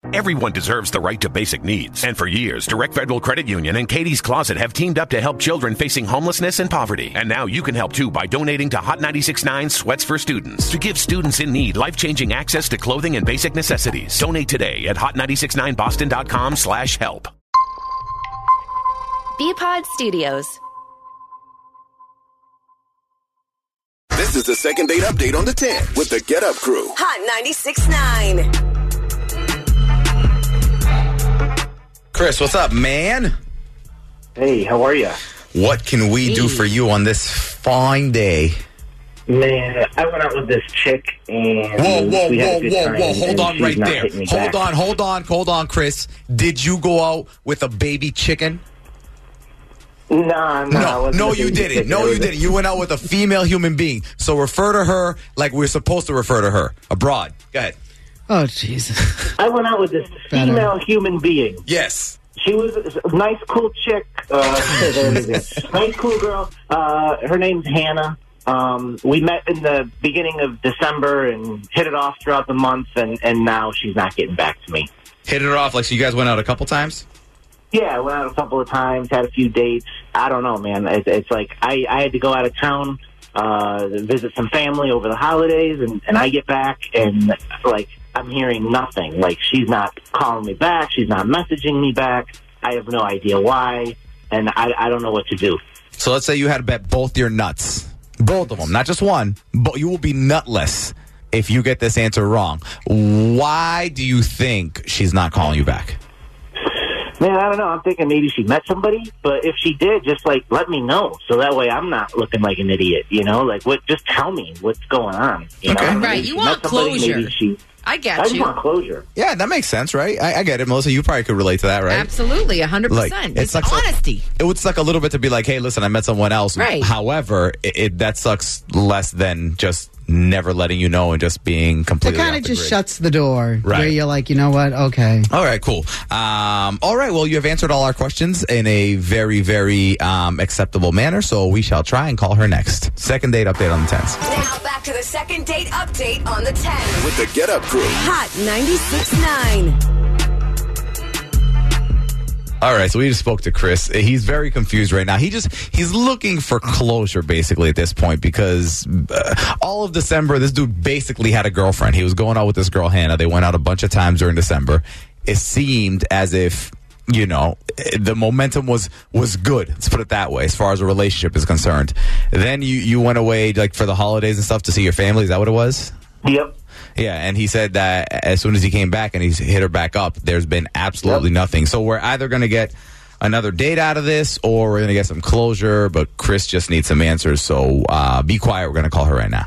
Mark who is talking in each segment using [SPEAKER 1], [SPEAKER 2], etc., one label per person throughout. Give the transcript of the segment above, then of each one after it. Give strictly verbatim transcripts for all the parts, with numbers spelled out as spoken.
[SPEAKER 1] Everyone deserves the right to basic needs. And for years, Direct Federal Credit Union and Katie's Closet have teamed up to help children facing homelessness and poverty. And now you can help too by donating to Hot ninety-six point nine Sweats for Students to give students in need life-changing access to clothing and basic necessities. Donate today at hot nine six nine boston dot com slash help.
[SPEAKER 2] B-Pod Studios.
[SPEAKER 3] This is the second date update on the ten with the Get Up Crew.
[SPEAKER 4] Hot ninety-six point nine.
[SPEAKER 5] Chris, what's up, man?
[SPEAKER 6] Hey, how are you?
[SPEAKER 5] What can we do for you on this fine day?
[SPEAKER 6] Man, I went out with this chick and
[SPEAKER 5] Whoa, whoa,
[SPEAKER 6] we had
[SPEAKER 5] whoa,
[SPEAKER 6] a good
[SPEAKER 5] whoa,
[SPEAKER 6] time,
[SPEAKER 5] whoa! Hold
[SPEAKER 6] and
[SPEAKER 5] on
[SPEAKER 6] she's
[SPEAKER 5] right
[SPEAKER 6] not
[SPEAKER 5] there.
[SPEAKER 6] hitting me
[SPEAKER 5] Hold
[SPEAKER 6] back.
[SPEAKER 5] on, hold on, hold on, Chris. Did you go out with a baby chicken?
[SPEAKER 6] Nah, nah,
[SPEAKER 5] No, no, you didn't. No, you didn't. You went out with a female human being. So refer to her like we're supposed to refer to her. Abroad. Go ahead.
[SPEAKER 7] Oh, Jesus.
[SPEAKER 6] I went out with this
[SPEAKER 7] Better.
[SPEAKER 6] female human being.
[SPEAKER 5] Yes.
[SPEAKER 6] She was a nice, cool chick. Uh, there it is. Nice, cool girl. Uh, her name's Hannah. Um, we met in the beginning of December and hit it off throughout the month, and, and now she's not getting back to me.
[SPEAKER 5] Hit it off like so you guys went out a couple times?
[SPEAKER 6] Yeah, I went out a couple of times, had a few dates. I don't know, man. It's, it's like I, I had to go out of town, uh, visit some family over the holidays, and, and I get back, and, like, I'm hearing nothing. Like, she's not calling me back. She's not messaging me back. I have no idea why, and I, I don't know what to do.
[SPEAKER 5] So let's say you had to bet both your nuts. Both of them, not just one. But you will be nutless if you get this answer wrong. Why do you think she's not calling you back?
[SPEAKER 6] Man, I don't know. I'm thinking maybe she met somebody, but if she did, just, like, let me know. So that way I'm not looking like an idiot, you know? Like, what? Just tell me what's going on, you
[SPEAKER 5] Okay.
[SPEAKER 6] know?
[SPEAKER 8] Right,
[SPEAKER 6] Maybe
[SPEAKER 8] you
[SPEAKER 6] she
[SPEAKER 8] want
[SPEAKER 6] met somebody,
[SPEAKER 8] closure.
[SPEAKER 6] maybe she...
[SPEAKER 8] I
[SPEAKER 6] I
[SPEAKER 8] get
[SPEAKER 6] just
[SPEAKER 8] you.
[SPEAKER 6] want closure.
[SPEAKER 5] Yeah, that makes sense, right? I, I get it, Melissa. You probably could relate to that, right?
[SPEAKER 8] Absolutely, one hundred percent.
[SPEAKER 5] Like, it
[SPEAKER 8] It's
[SPEAKER 5] sucks a-
[SPEAKER 8] honesty.
[SPEAKER 5] It would suck a little bit to be like, hey, listen, I met someone else.
[SPEAKER 8] Right.
[SPEAKER 5] However, it, it that sucks less than just never letting you know and just being
[SPEAKER 7] It
[SPEAKER 5] completely
[SPEAKER 7] kind
[SPEAKER 5] off
[SPEAKER 7] of
[SPEAKER 5] the
[SPEAKER 7] just
[SPEAKER 5] grid.
[SPEAKER 7] shuts the door
[SPEAKER 5] Right.
[SPEAKER 7] where you're like, you know what? Okay.
[SPEAKER 5] All right, cool. Um, all right, well, you have answered all our questions in a very, very um, acceptable manner, so we shall try and call her next. Second date update on the tens.
[SPEAKER 4] Now back to the second date update on the ten.
[SPEAKER 3] With the Get Up Crew.
[SPEAKER 4] Hot ninety-six point nine.
[SPEAKER 5] All right, so we just spoke to Chris. He's very confused right now. He just he's looking for closure basically at this point because uh, all of December, this dude basically had a girlfriend. He was going out with this girl Hannah. They went out a bunch of times during December. It seemed as if, you know, the momentum was was good. Let's put it that way, as far as a relationship is concerned. Then you you went away like for the holidays and stuff to see your family. Is that what it was?
[SPEAKER 6] Yep.
[SPEAKER 5] Yeah, and he said that as soon as he came back and he's hit her back up, there's been absolutely
[SPEAKER 6] Yep.
[SPEAKER 5] nothing. So we're either going to get another date out of this or we're going to get some closure, but Chris just needs some answers. So uh, be quiet. We're going to call her right now.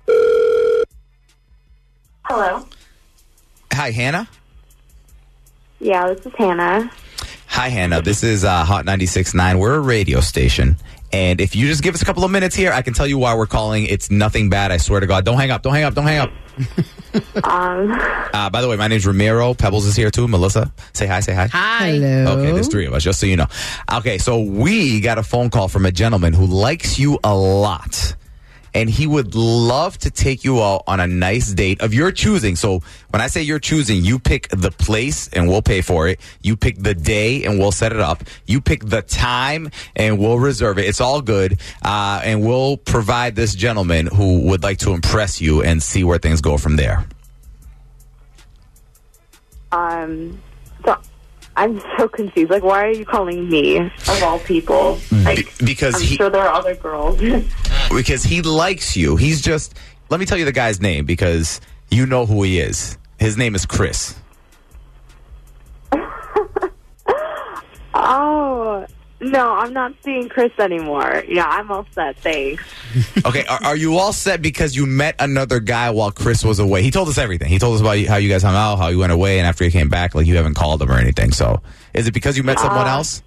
[SPEAKER 9] Hello.
[SPEAKER 5] Hi, Hannah.
[SPEAKER 9] Yeah, this is Hannah.
[SPEAKER 5] Hi, Hannah. This is uh, Hot ninety-six point nine. We're a radio station. And if you just give us a couple of minutes here, I can tell you why we're calling. It's nothing bad. I swear to God. Don't hang up. Don't hang up. Don't hang up.
[SPEAKER 9] Um,
[SPEAKER 5] Uh, by the way, my name's Ramiro. Pebbles is here too. Melissa, say hi. Say hi.
[SPEAKER 8] Hi.
[SPEAKER 7] Hello.
[SPEAKER 5] Okay, there's three of us, just so you know. Okay, so we got a phone call from a gentleman who likes you a lot. And he would love to take you out on a nice date of your choosing. So when I say you're choosing, you pick the place and we'll pay for it. You pick the day and we'll set it up. You pick the time and we'll reserve it. It's all good. Uh, and we'll provide this gentleman who would like to impress you and see where things go from there.
[SPEAKER 9] um, so I'm so confused. Like, why are you calling me of all people? Like,
[SPEAKER 5] Be- because
[SPEAKER 9] I'm
[SPEAKER 5] he-
[SPEAKER 9] sure there are other girls.
[SPEAKER 5] Because he likes you. He's just, let me tell you the guy's name because you know who he is. His name is Chris.
[SPEAKER 9] Oh, no, I'm not seeing Chris anymore. Yeah, I'm all set. Thanks.
[SPEAKER 5] Okay, are, are you all set because you met another guy while Chris was away? He told us everything. He told us about how you guys hung out, how you went away, and after he came back, like you haven't called him or anything. So is it because you met someone
[SPEAKER 9] Uh,
[SPEAKER 5] else?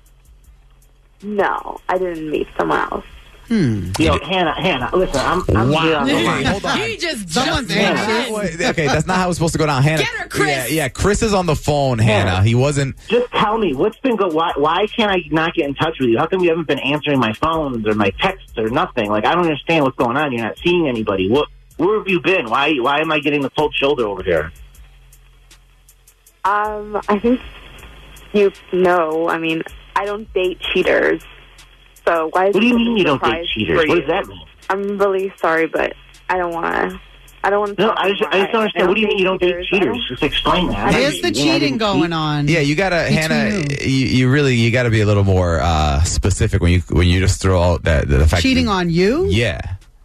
[SPEAKER 9] No, I didn't meet someone else.
[SPEAKER 6] Yo, Hannah, Hannah, listen, I'm, I'm
[SPEAKER 5] Wow.
[SPEAKER 6] here on the line.
[SPEAKER 5] Hold on.
[SPEAKER 8] He just
[SPEAKER 7] Someone's
[SPEAKER 8] jumped right
[SPEAKER 7] answering.
[SPEAKER 8] in.
[SPEAKER 5] Wait, okay, that's not how it's supposed to go down. Hannah.
[SPEAKER 8] Get her, Chris.
[SPEAKER 5] Yeah, yeah, Chris is on the phone, Hannah. He wasn't.
[SPEAKER 6] Just tell me, what's been go? Why, why can't I not get in touch with you? How come you haven't been answering my phones or my texts or nothing? Like, I don't understand what's going on. You're not seeing anybody. What? Where have you been? Why? Why am I getting the cold shoulder over here?
[SPEAKER 9] Um, I think you know. I mean, I don't date cheaters. So why is
[SPEAKER 6] What do you
[SPEAKER 9] it
[SPEAKER 6] mean you don't date
[SPEAKER 9] surprise
[SPEAKER 6] cheaters?
[SPEAKER 9] for
[SPEAKER 6] What
[SPEAKER 9] you?
[SPEAKER 6] does that mean?
[SPEAKER 9] I'm really sorry, but I don't want to. I don't want to.
[SPEAKER 6] No, I just, I just don't understand. What do you mean you don't date cheaters? Just explain that.
[SPEAKER 7] There's the
[SPEAKER 6] You know, I
[SPEAKER 7] cheating
[SPEAKER 6] didn't
[SPEAKER 7] going
[SPEAKER 6] cheat.
[SPEAKER 7] on.
[SPEAKER 5] Yeah, you gotta,
[SPEAKER 7] Between
[SPEAKER 5] Hannah.
[SPEAKER 7] you.
[SPEAKER 5] You, you really, you gotta be a little more uh, specific when you when you just throw out that the fact
[SPEAKER 7] Cheating
[SPEAKER 5] that,
[SPEAKER 7] on you?
[SPEAKER 5] Yeah.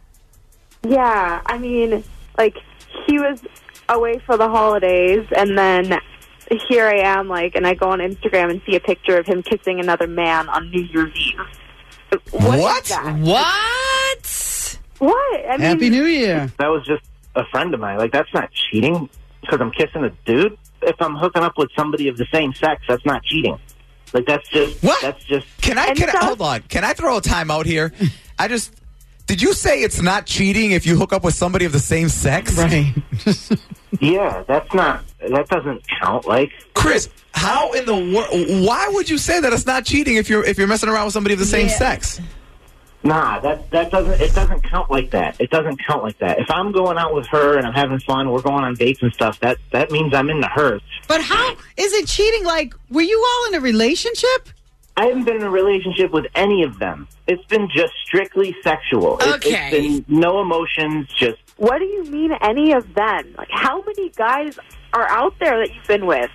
[SPEAKER 9] Yeah, I mean, like, he was away for the holidays, and then here I am, like, and I go on Instagram and see a picture of him kissing another man on New Year's Eve. What?
[SPEAKER 5] What?
[SPEAKER 9] Is that?
[SPEAKER 2] What?
[SPEAKER 9] What? I mean,
[SPEAKER 7] Happy New Year.
[SPEAKER 6] That was just a friend of mine. Like, that's not cheating because I'm kissing a dude. If I'm hooking up with somebody of the same sex, that's not cheating. Like, that's just,
[SPEAKER 5] What?
[SPEAKER 6] that's just,
[SPEAKER 5] Can I?
[SPEAKER 9] And
[SPEAKER 5] Can I
[SPEAKER 9] so-
[SPEAKER 5] hold on? Can I throw a time out here? I just. Did you say it's not cheating if you hook up with somebody of the same sex?
[SPEAKER 7] Right.
[SPEAKER 6] yeah, that's not, that doesn't count. Like,
[SPEAKER 5] Chris, how in the world? Why would you say that it's not cheating if you're if you're messing around with somebody of the same
[SPEAKER 7] Yeah.
[SPEAKER 5] sex?
[SPEAKER 6] nah, that, that doesn't, it doesn't count like that. It doesn't count like that. If I'm going out with her and I'm having fun, we're going on dates and stuff, that, that means I'm into her.
[SPEAKER 7] But how is it cheating? Like, were you all in a relationship?
[SPEAKER 6] I haven't been in a relationship with any of them. It's been just strictly sexual. It-
[SPEAKER 2] Okay.
[SPEAKER 6] It's been no emotions, just
[SPEAKER 9] what do you mean any of them? Like, how many guys are out there that you've been with?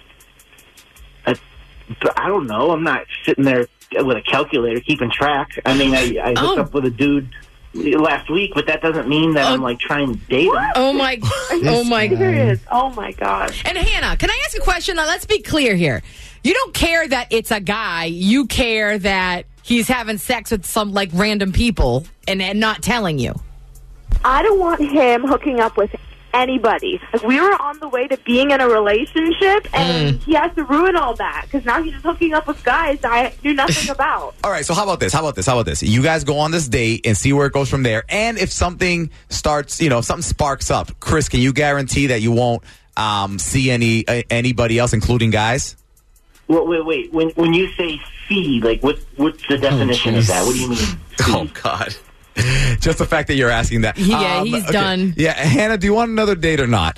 [SPEAKER 6] I, I don't know. I'm not sitting there with a calculator keeping track. I mean, I, I hooked
[SPEAKER 2] Oh.
[SPEAKER 6] up with a dude last week, but that doesn't mean that I'm
[SPEAKER 2] Oh.
[SPEAKER 6] like trying to date him.
[SPEAKER 2] Oh my! Oh my!
[SPEAKER 9] Serious? Oh my gosh.
[SPEAKER 2] And Hannah, can I ask a question? Now, let's be clear here. You don't care that it's a guy. You care that he's having sex with some like random people and, and not telling you.
[SPEAKER 9] I don't want him hooking up with anybody. Like, we were on the way to being in a relationship, and
[SPEAKER 5] Mm.
[SPEAKER 9] he has to ruin all that because now he's just hooking up with guys that I knew nothing about.
[SPEAKER 5] All right, so how about this? How about this? How about this? You guys go on this date and see where it goes from there. And if something starts, you know, if something sparks up, Chris, can you guarantee that you won't um, see any uh, anybody else, including guys?
[SPEAKER 6] Wait, wait, wait. When when you say see, like what what's the definition of that? What do you mean? See?
[SPEAKER 5] Oh God! Just the fact that you're asking that.
[SPEAKER 2] Yeah, he's done.
[SPEAKER 5] Yeah, Hannah, do you want another date or not?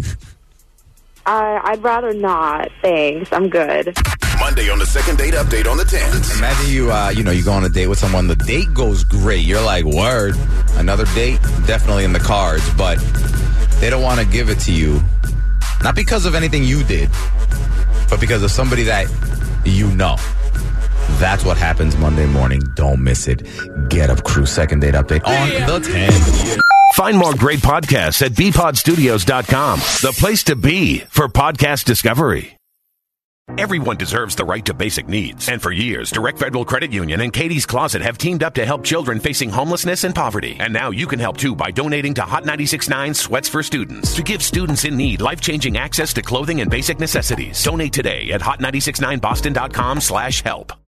[SPEAKER 9] I, I'd rather not. Thanks. I'm good.
[SPEAKER 3] Monday on the second date update on the tenth.
[SPEAKER 5] Imagine you, uh, you know, you go on a date with someone. The date goes great. You're like, word. Another date, definitely in the cards, but they don't want to give it to you, not because of anything you did, but because of somebody that you know. That's what happens Monday morning. Don't miss it. Get Up Crew second date update on the tenth.
[SPEAKER 1] Find more great podcasts at b pod studios dot com, the place to be for podcast discovery. Everyone deserves the right to basic needs. And for years, Direct Federal Credit Union and Katie's Closet have teamed up to help children facing homelessness and poverty. And now you can help too by donating to Hot ninety-six point nine Sweats for Students to give students in need life-changing access to clothing and basic necessities. Donate today at hot nine six nine boston dot com slash help.